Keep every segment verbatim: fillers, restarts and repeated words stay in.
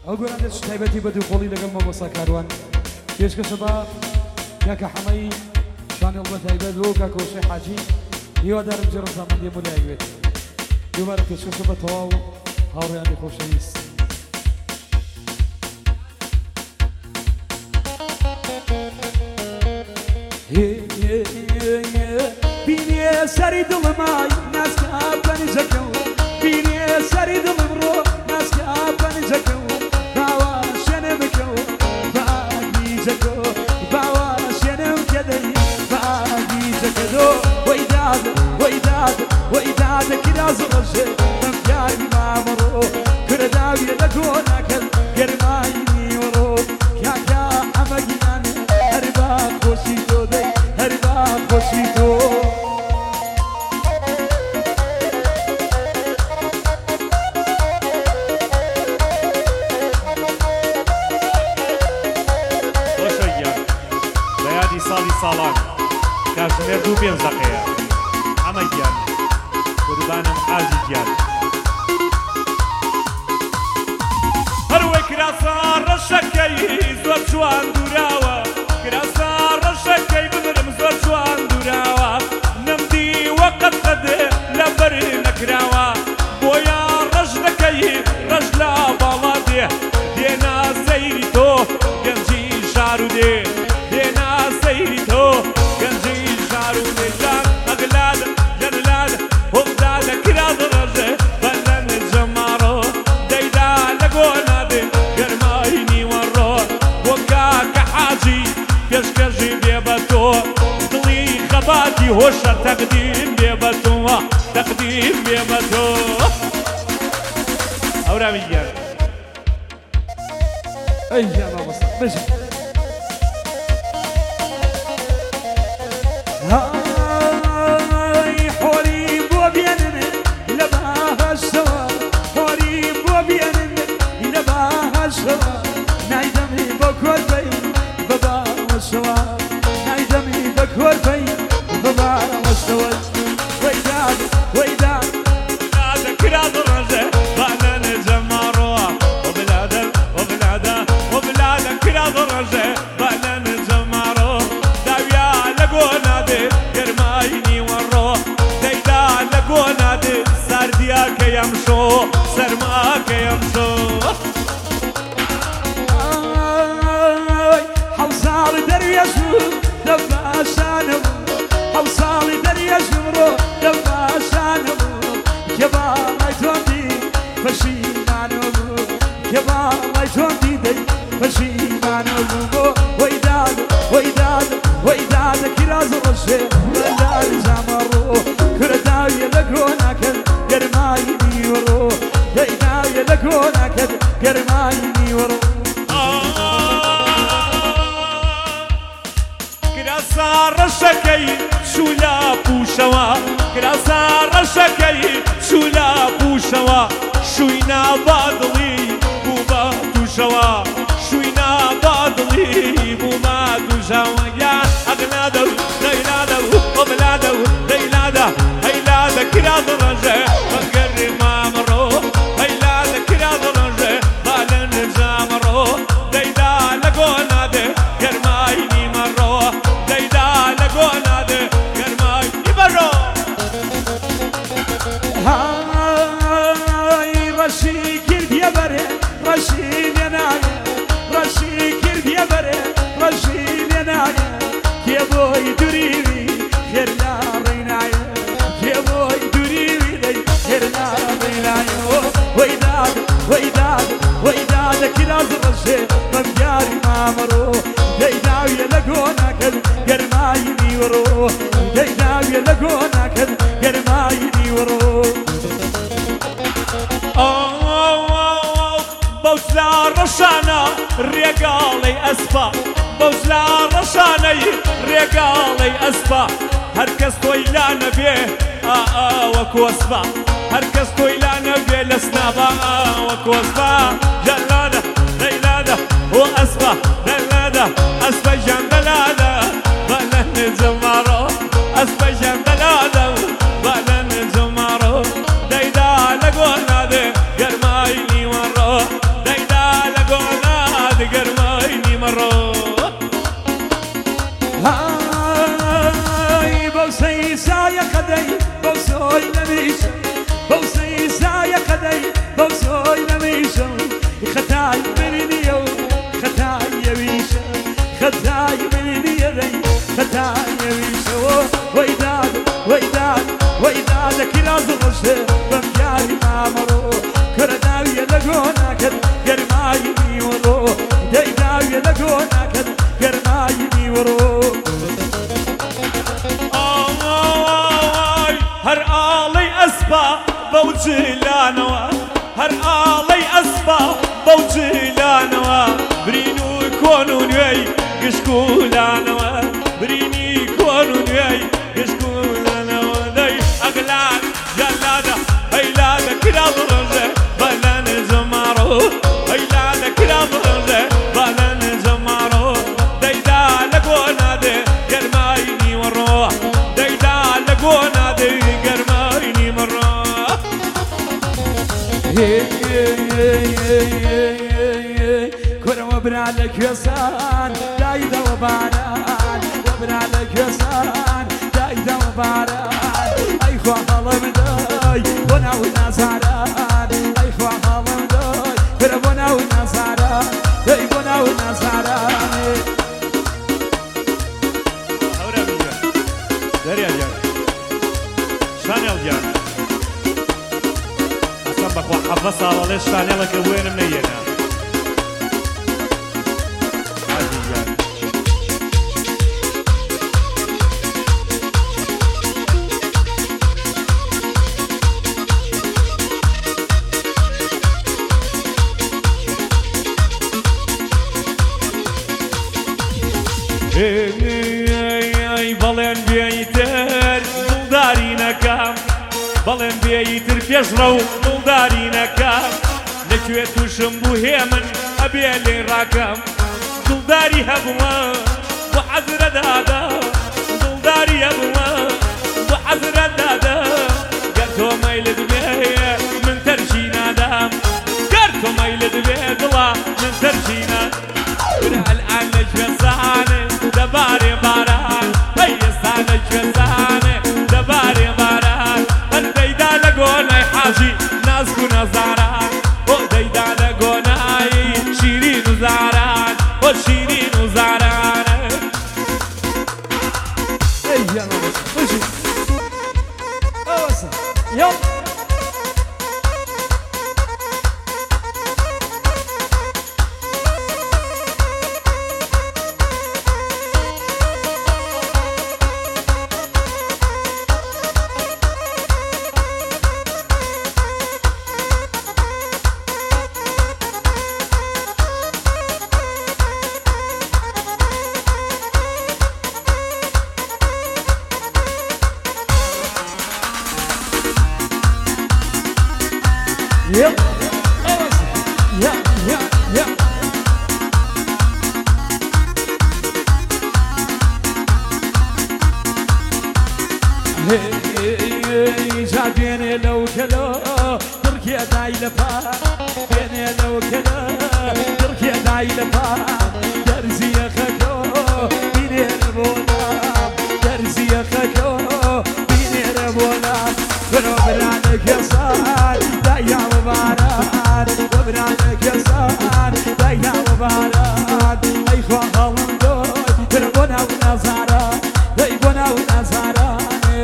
أقول أنا تايبتي بدو قولي لقل مبصا كاروان كيش كسبا كاكا حمي شان الله تايبت لو كاكو شي حاجي يو دارم جرسا من دي مولاي بيت دوباره كيش كسبا تواو هاوري عندي خوشيس بيني سري دلماي ناس كابني زكو بيني سري دلمرو ناس كابني زكو باوا شنبكو باقي زكو باوا شنم كدي باقي زكدو ويداد ويداد ويداد كدا زرجه مفياي ما مرو كرداوي لكونا كل كرمايني ورو يا يا حمقيان هربا خوشيتو دي هربا خوشيتو ساڵان کاتژمێر دوو پێنج دەقەیە ئەمە گیان قوربانم حاجی گیان هەروەی کراسا ڕەشەکەی زۆر جوان دووراوە کراسا ڕەشەکەی بمرم زۆر جوان دووراوە نەمدی وەقت قەدێ لەبەر نەکراوە بۆیان ڕەش دەکەی ڕەش لە باڵا دێ دێنا سەیری تۆ گەنجی شار و دێ دێنا سەیری تۆ گەنجی شار و دێژان ئەگلادە جەنلادە هۆبدادە کراز ڕەژێ بەلەن جەماڕۆ دەیدا لە گۆنادێ گەرمای نیوەڕۆ بۆ کاکە حاجی پێشکەشی بێ بە تۆ دڵی خەباتی هۆشە تەقدیم بێ بە تۆوە تەقدیم بێ بە تۆ ئەورامی گیان ئەی گیانە بەسە بژە هاي حوري بو بينن لباها السوا حوري بو بينن لباها السوا نايدمي بكور في بابا والسوا نايدمي بكور في بابا والسوا ويداد ويداد هذا كراد الرجاء بانا نجمعرو وبلادا وبلادا وبلادا كراد الرجاء بانا نجمعرو داويا لقونا گرماینی وەڕۆ دەیدا لە گۆنادێ ساردیاکە یەمشۆ سەرماکە یەمشۆ حەو ساڵی دەریەژم دەباشانم حەو ساڵی دەریەژم ڕۆ دەباشانم کێ باڵای تۆندی پەشیمانم کێ باڵای تۆندی دەی پەشیمانم بۆ وەیداد وەیداد وەیداد کراز ڕەشێ بەلای زەمەڕۆ کرداویە لە گۆناکەن گەرمای نیوەڕۆ دەیداویە لە گۆناکەن گەرمای نیوەڕۆ کراسا ڕەشەکەی چوولا پوشەوە کراسا ڕەشەکەی چوولا پوشەوە شووینا بادڵی بوو بە تووشەوە شووینا بادڵی بوو بە تووشەوە یان ئەگنادە و دەیلادە و وەبلادە و دەیلادە هەیلادە کراز ڕەژێ بەگەڕێ مامەڕۆ هەیلادە کراز ڕەژێ بالە نجامەڕۆ دەیدا لە گۆنادێ گەرمای نیمەڕۆ دەیدا لە گۆنادێ گەرمای نیمەڕۆ هاي ڕەشی کردیە بەرێ ڕەشی لێنایە ڕەشی کردیە بەرێ ڕەشی لێنایە کێ بۆی دووریوی هێر لا ڕێنایە کێ بۆی دووریوی دەی هێر لا ڕێنایە وەیداد وەیداد وەیدادە کراز ڕەشێ بەمگاری مامەڕۆ دەیداویە لە گۆناکەن گەرمای نیوەڕۆ دەیداویە لە گۆناکەن گەرمای نیوەڕۆ بەوزلا ڕەشانە ڕێگاڵەی ئەسپا بەوزلا ڕەشانەی ڕێگاڵەی ئەسپا هەرکەس تۆی لا نەبێ وەکو ئەسپا هەرکەس تۆی لا نەبێ لە سنابە وەکو ئەسپا جەلادە دەیلادە هۆ ئەسپا دەلادە ئەسپە ژیان دەلادە بەلە نجەماڕۆ ئەسپە ژیان دەلادە بەلە نجەماڕۆ دەیدا لە گۆنادێ گەرمای نیوەڕۆ دەیدا لە خەتای برنیە و خەتایەویشە خەتای برنیە دەی خەتایەویشەوە وەی داد وەی داد وەی دادە کراز ڕەشە بەم یاری مامەڕۆ کەرە داویە لە گۆناکەت گەرمایی میوەڕۆ دەی داویە لە گۆناکەت گەرمایی میوەڕۆ هەر ئاڵەی ئەسپا بەو جلانەوە هەر ئاڵەی ئەسپا بەو جلانەوە برین و کۆن و نوێی گشکولانەوە برینی کۆن و نوێی گشکولانەوە دەی ئەگلان جەلادە هەیلادە کراڵ ڕەژە بەلە نەجەماڕۆ هەیلادە کراڵ ڕەژە بەلە نەجەماڕۆ دەیدا لە گۆنادێ گەرمای نیوەڕۆ دەیدا لە گۆنادێ گەرمای نیمەڕۆ کورەوە برا لە کوێسان دایدەوە باران وەبرا لە کوێسان دایدەوە باران ئەی خوا هەڵم دای بۆ ناو نازاران ئەی خوا هەڵم دای برە بۆ ناو نازاران دەی بۆ ناو نازاران هەورە بیگە دەریا جان شانێڵ جان ئەسەم بەخوا حەفە ساڵەڵێ شانێڵەکە وێنم نەیەنا بەڵێن بێیتر دڵداری نەکەم بەڵێن بێیتر پێشڕە و دڵداری نەکەم لەکوێ تووشم بوو هێ من ئەبێ لێ ڕاکەم دڵداری هەبووە بۆ حەزرە دادا دڵداری هەبووە بۆ حەزرە دادا گەر تۆ مەیلت بێ من تەرشی نادام گەر تۆ مەیلت بێ دڵا من تەرشی نادام الآن لجوزانه دباري باران هيستان لجوزانه دباري باران الديدا لقوناي حاجي ناسكو نزاران وديدا لقوناي شيرين وزاران وشيرين وزاران اي يلا بس خشي اوسع يلا Yep. Yeah, yeah, yeah. Hey, hey, hey, جابيني لو كلا تركيا دايلفا بيني لو كلا تركيا دايلفا درزي خكو بيني ربونا درزي خكو بيني ربونا برو برانك يا صار دايا وباران وبرانك يا صار دايا وباران اي خوا هالم دوي بربونا ونازاران دايبونا ونازاران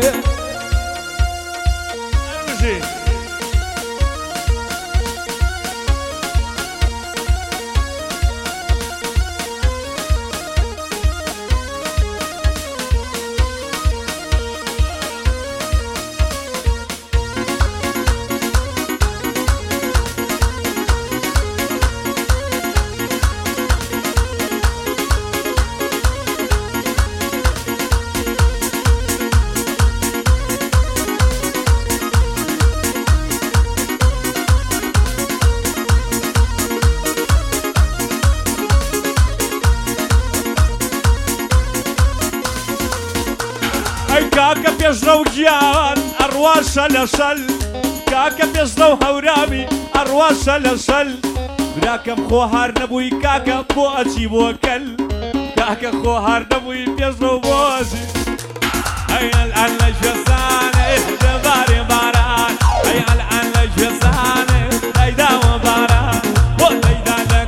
کاکە پێشڕە و گیان ئەڕواشە لە شەل کاکە پێشڕە و هەورابی ئەڕواشە لە شەل براکەم خۆ هار نەبووی کاکە بۆ ئەچی بۆ کەل کاکە خۆ هار نەبووی پێشڕە و بۆ ئەچی ئەی ئەلئان لە گوێزانێ دەبارێ باران ئەی ئەلئان لە گوێزانێ دەیداوە باران بۆ دەیدا لە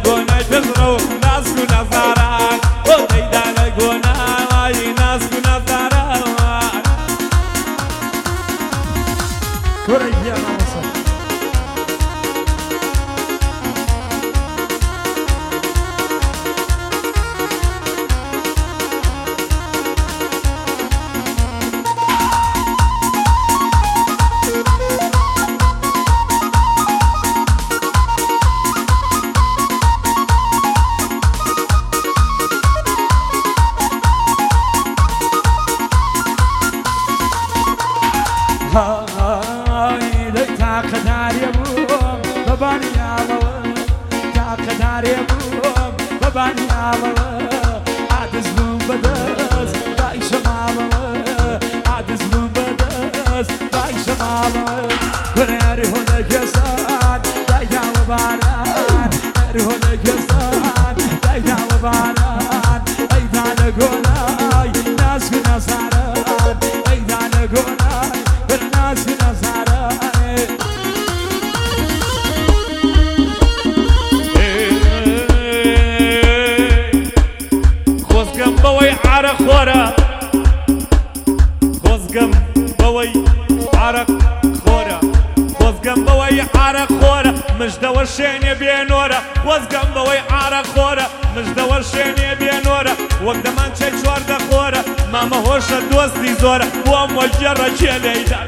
لێبووم بەبانی ئاڵەوە عادز بووم بەدەست دایشە ماڵەوە عادز بووم بەدەست دایشە ماڵەوە هەری هۆنە گەزان دایداوە باران هەری هۆنە گەزان دایداوە باران ئەیدانە گۆنای نازک و نەزاران ئەیدانە گۆنای بەر نازک و نەزاران خۆزگەم بەوەی عارە خۆرە خۆزگەم بەوەی عارە خۆرە خۆزگەم بەوەی عارە خۆرە مژدەوە شوێنێ بێنۆرە خۆزگەم بەوەی عارە خۆرە مژدەوە شوێنێ بێنۆرە وەک دەمان چێ چواردە خۆرە مامە هۆشە دۆستی زۆرە بۆم وەجێڕە چێ لێیدا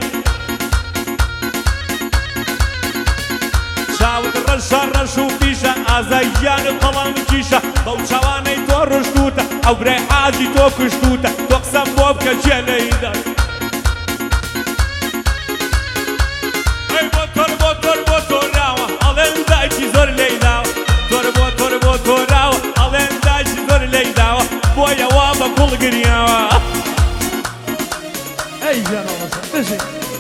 چاوت ڕەشە ڕەش و پیشە ئازاییان و قەڵام کیشە بەو چاوانەی تۆ ڕشتوتە ئەو برای حاجی تۆ کوشتوتە تۆ قسەم بۆ بکە چێ لێیدا ئەی بۆ تۆر بۆ تۆر بۆ تۆراوە ئەڵێن دایکی زۆر لێیداوە تۆر بۆ تۆر بۆ تۆراوە ئەڵێن دایکی زۆر لێیداوە بۆیەوە بە کوڵ گریاوە ئەی جانەوە بژێ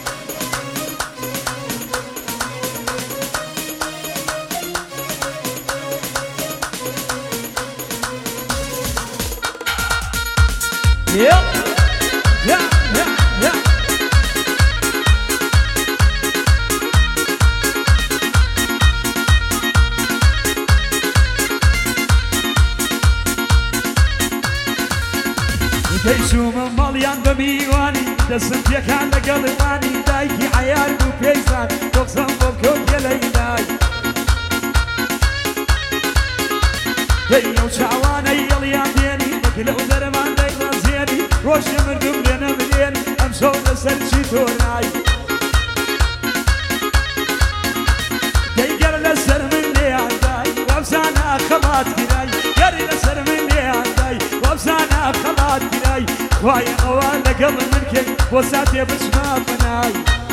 Yeah, yeah, yeah, yeah. دەیچوومە مەڵیان بە میوانی دەسم پێکان لەگەڵوانی دایکی عەیار بوو پێیزان تۆقسەم بۆ کەوت گێلەینای دەی ئەو چاوانەی ئەڵیان دێنی وەک لەو دەرەمان دەیڕازێنی ڕۆژێ مردم لێنە بدێن ئەم شەو لەسەر چی تۆرنای دەیگەر لەسەر من لێیاندای وەبزانە خەڵات گرای گەری لەسەر من لێیاندای وەبزانە خەڵات گرای خوای ئەوە لەگەڵ من کەی بۆ ساتێ بچمە بنای